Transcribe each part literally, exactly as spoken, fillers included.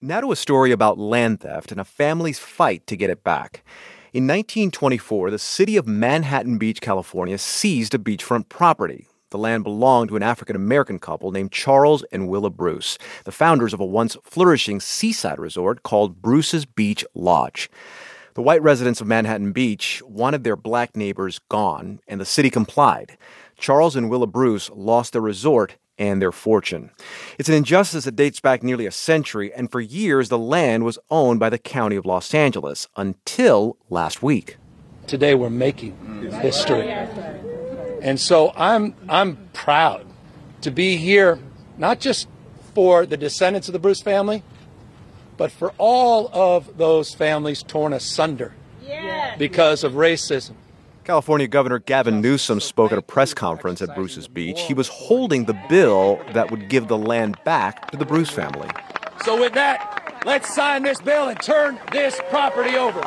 Now to a story about land theft and a family's fight to get it back. In nineteen twenty-four, the city of Manhattan Beach, California, seized a beachfront property. The land belonged to an African-American couple named Charles and Willa Bruce, the founders of a once flourishing seaside resort called Bruce's Beach Lodge. The white residents of Manhattan Beach wanted their black neighbors gone, and the city complied. Charles and Willa Bruce lost their resort and their fortune. It's an injustice that dates back nearly a century, and for years the land was owned by the County of Los Angeles until last week. Today we're making history. And so I'm I'm proud to be here, not just for the descendants of the Bruce family, but for all of those families torn asunder yes. because of racism. California Governor Gavin Newsom spoke at a press conference at Bruce's Beach. He was holding the bill that would give the land back to the Bruce family. So with that, let's sign this bill and turn this property over.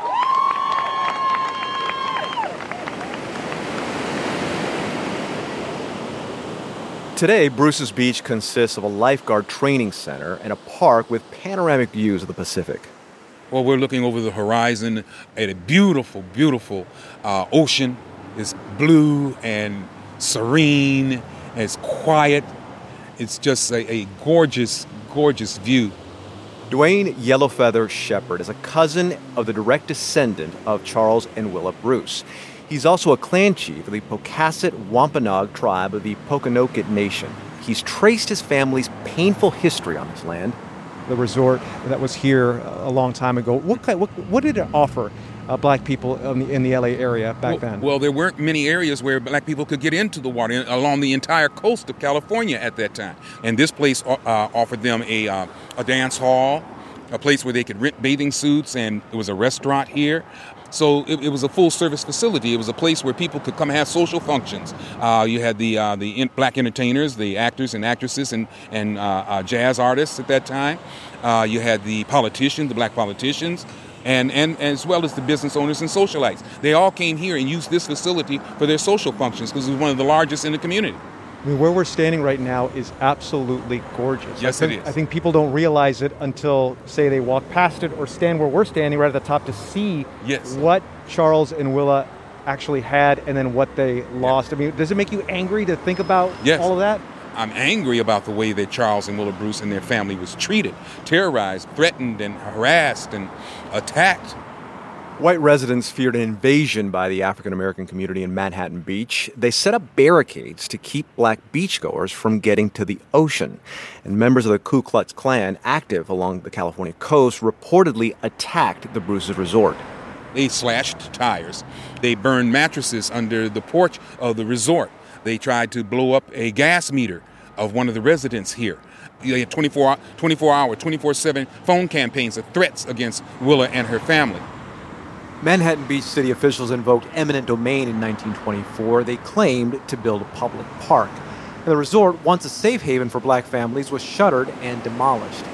Today, Bruce's Beach consists of a lifeguard training center and a park with panoramic views of the Pacific. Well, we're looking over the horizon at a beautiful, beautiful uh, ocean. It's blue and serene, and it's quiet. It's just a, a gorgeous, gorgeous view. Dwayne Yellowfeather Shepard is a cousin of the direct descendant of Charles and Willa Bruce. He's also a clan chief of the Pocasset Wampanoag tribe of the Pokanoket Nation. He's traced his family's painful history on this land. The resort that was here a long time ago, what kind, what, what did it offer uh, black people in the, in the L A area back well, then? Well, there weren't many areas where black people could get into the water along the entire coast of California at that time. And this place uh, offered them a, uh, a dance hall, a place where they could rent bathing suits, and there was a restaurant here. So it, it was a full-service facility. It was a place where people could come and have social functions. Uh, you had the uh, the in, black entertainers, the actors and actresses, and and uh, uh, jazz artists at that time. Uh, you had the politicians, the black politicians, and, and as well as the business owners and socialites. They all came here and used this facility for their social functions because it was one of the largest in the community. I mean, where we're standing right now is absolutely gorgeous. Yes, I think, it is. I think people don't realize it until, say, they walk past it or stand where we're standing right at the top to see yes. what Charles and Willa actually had and then what they lost. Yeah. I mean, does it make you angry to think about yes. all of that? I'm angry about the way that Charles and Willa Bruce and their family was treated, terrorized, threatened, and harassed and attacked. White residents feared an invasion by the African-American community in Manhattan Beach. They set up barricades to keep black beachgoers from getting to the ocean. And members of the Ku Klux Klan, active along the California coast, reportedly attacked the Bruce's resort. They slashed tires. They burned mattresses under the porch of the resort. They tried to blow up a gas meter of one of the residents here. They had twenty-four hour, twenty-four seven phone campaigns of threats against Willa and her family. Manhattan Beach city officials invoked eminent domain in nineteen twenty-four. They claimed to build a public park. And the resort, once a safe haven for black families, was shuttered and demolished.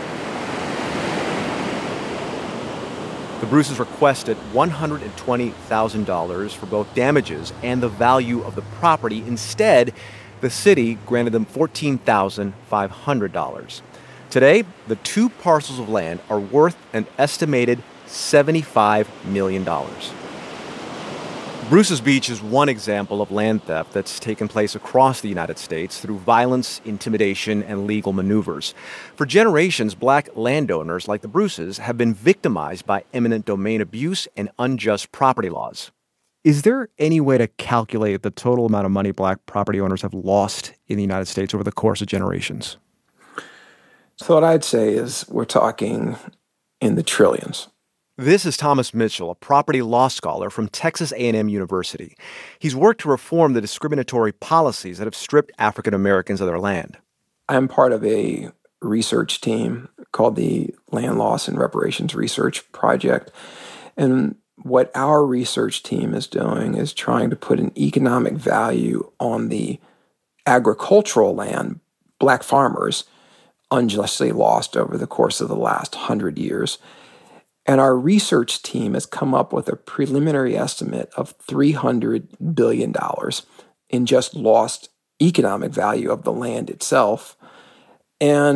The Bruces requested one hundred twenty thousand dollars for both damages and the value of the property. Instead, the city granted them fourteen thousand five hundred dollars. Today, the two parcels of land are worth an estimated seventy-five million dollars. Bruce's Beach is one example of land theft that's taken place across the United States through violence, intimidation, and legal maneuvers. For generations, black landowners like the Bruces have been victimized by eminent domain abuse and unjust property laws. Is there any way to calculate the total amount of money black property owners have lost in the United States over the course of generations? So what I'd say is we're talking in the trillions. This is Thomas Mitchell, a property law scholar from Texas A and M University. He's worked to reform the discriminatory policies that have stripped African Americans of their land. I'm part of a research team called the Land Loss and Reparations Research Project. And what our research team is doing is trying to put an economic value on the agricultural land black farmers unjustly lost over the course of the last hundred years. And our research team has come up with a preliminary estimate of three hundred billion dollars in just lost economic value of the land itself. And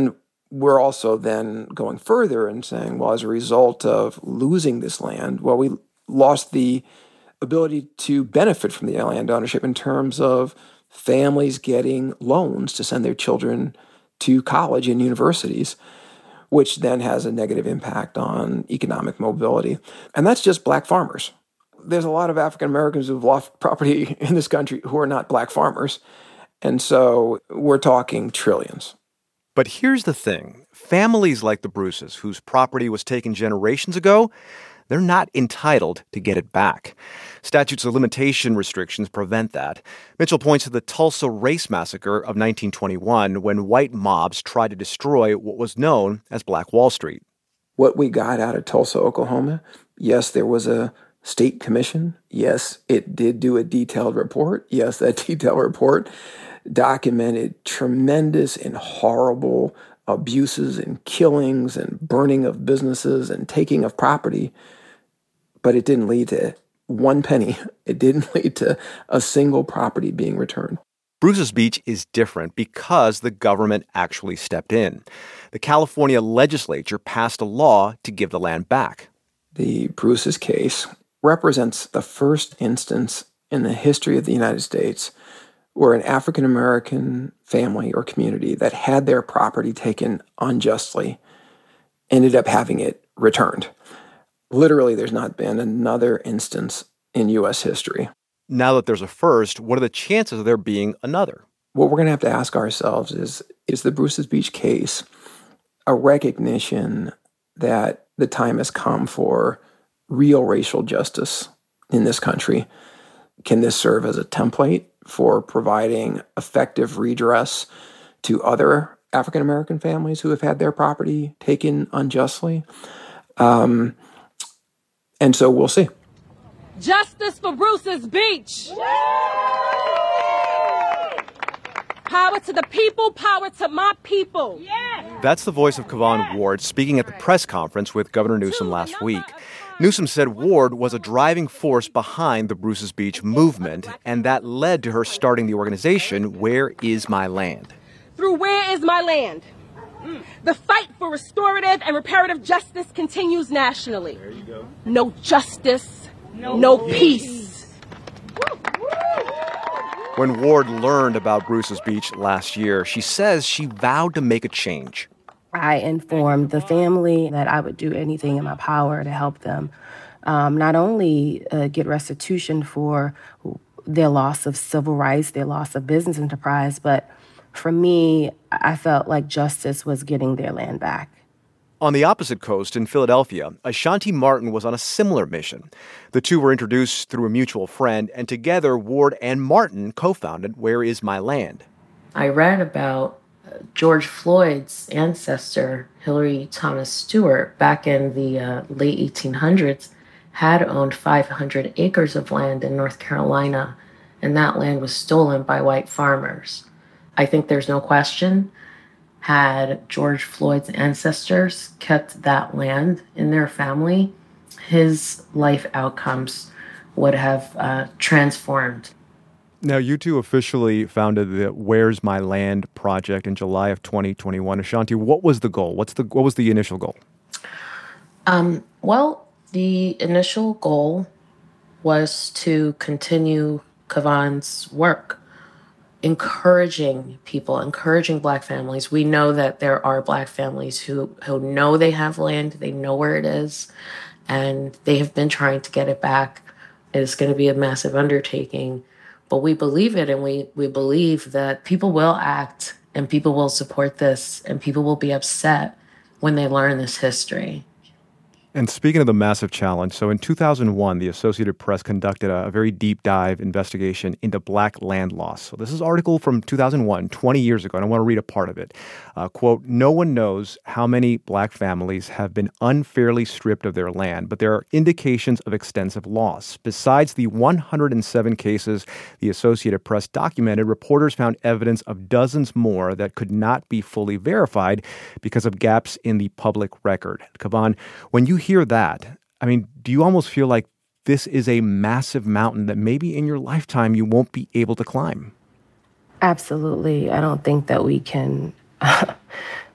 we're also then going further and saying, well, as a result of losing this land, well, we lost the ability to benefit from the land ownership in terms of families getting loans to send their children to college and universities, which then has a negative impact on economic mobility. And that's just black farmers. There's a lot of African Americans who've lost property in this country who are not black farmers. And so we're talking trillions. But here's the thing. Families like the Bruces, whose property was taken generations ago, they're not entitled to get it back. Statutes of limitation restrictions prevent that. Mitchell points to the Tulsa Race Massacre of nineteen twenty-one, when white mobs tried to destroy what was known as Black Wall Street. What we got out of Tulsa, Oklahoma, yes, there was a state commission. Yes, it did do a detailed report. Yes, that detailed report documented tremendous and horrible abuses and killings and burning of businesses and taking of property. But it didn't lead to one penny. It didn't lead to a single property being returned. Bruce's Beach is different because the government actually stepped in. The California legislature passed a law to give the land back. The Bruce's case represents the first instance in the history of the United States where an African-American family or community that had their property taken unjustly ended up having it returned. Literally, there's not been another instance in U S history. Now that there's a first, what are the chances of there being another? What we're going to have to ask ourselves is, is the Bruce's Beach case a recognition that the time has come for real racial justice in this country? Can this serve as a template for providing effective redress to other African-American families who have had their property taken unjustly? Um, and so we'll see. Justice for Bruce's Beach. Power to the people, power to my people. That's the voice of Kavon Ward speaking at the press conference with Governor Newsom last week. Newsom said Ward was a driving force behind the Bruce's Beach movement, and that led to her starting the organization, Where Is My Land? Through Where Is My Land? The fight for restorative and reparative justice continues nationally. There you go. No justice, no, no peace. When Ward learned about Bruce's Beach last year, she says she vowed to make a change. I informed the family that I would do anything in my power to help them um, not only uh, get restitution for their loss of civil rights, their loss of business enterprise, but for me, I felt like justice was getting their land back. On the opposite coast in Philadelphia, Ashanti Martin was on a similar mission. The two were introduced through a mutual friend, and together Ward and Martin co-founded Where Is My Land? I read about George Floyd's ancestor, Hillary Thomas Stewart, back in the uh, late eighteen hundreds, had owned five hundred acres of land in North Carolina, and that land was stolen by white farmers. I think there's no question, had George Floyd's ancestors kept that land in their family, his life outcomes would have uh, transformed. Now, you two officially founded the Where's My Land project in July of twenty twenty-one. Ashanti, what was the goal? What's the what was the initial goal? Um, well, the initial goal was to continue Kavon's work, encouraging people, encouraging Black families. We know that there are Black families who, who know they have land, they know where it is, and they have been trying to get it back. It's going to be a massive undertaking. But we believe it, and we, we believe that people will act, and people will support this, and people will be upset when they learn this history. And speaking of the massive challenge, so in two thousand one, the Associated Press conducted a, a very deep dive investigation into Black land loss. So this is an article from two thousand one, twenty years ago, and I want to read a part of it. Uh, quote, "No one knows how many Black families have been unfairly stripped of their land, but there are indications of extensive loss. Besides the one hundred seven cases the Associated Press documented, reporters found evidence of dozens more that could not be fully verified because of gaps in the public record." Kavon, when you hear that, I mean, do you almost feel like this is a massive mountain that maybe in your lifetime you won't be able to climb? Absolutely. I don't think that we can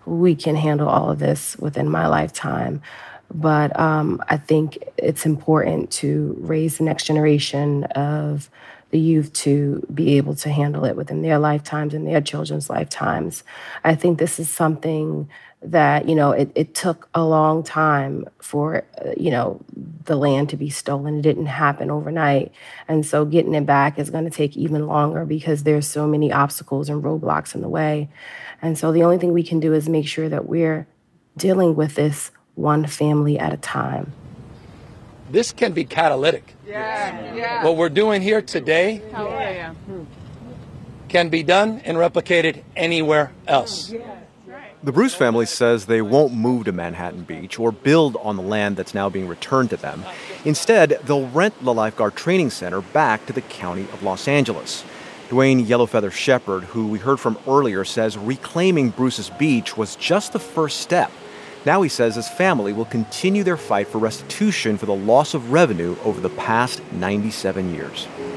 we can handle all of this within my lifetime. But um, I think it's important to raise the next generation of the youth to be able to handle it within their lifetimes and their children's lifetimes. I think this is something that, you know, it, it took a long time for, uh, you know, the land to be stolen. It didn't happen overnight. And so getting it back is going to take even longer because there's so many obstacles and roadblocks in the way. And so the only thing we can do is make sure that we're dealing with this one family at a time. This can be catalytic. Yeah, yeah. What we're doing here today Yeah. can be done and replicated anywhere else. The Bruce family says they won't move to Manhattan Beach or build on the land that's now being returned to them. Instead, they'll rent the lifeguard training center back to the County of Los Angeles. Dwayne Yellowfeather Shepard, who we heard from earlier, says reclaiming Bruce's beach was just the first step. Now he says his family will continue their fight for restitution for the loss of revenue over the past ninety-seven years.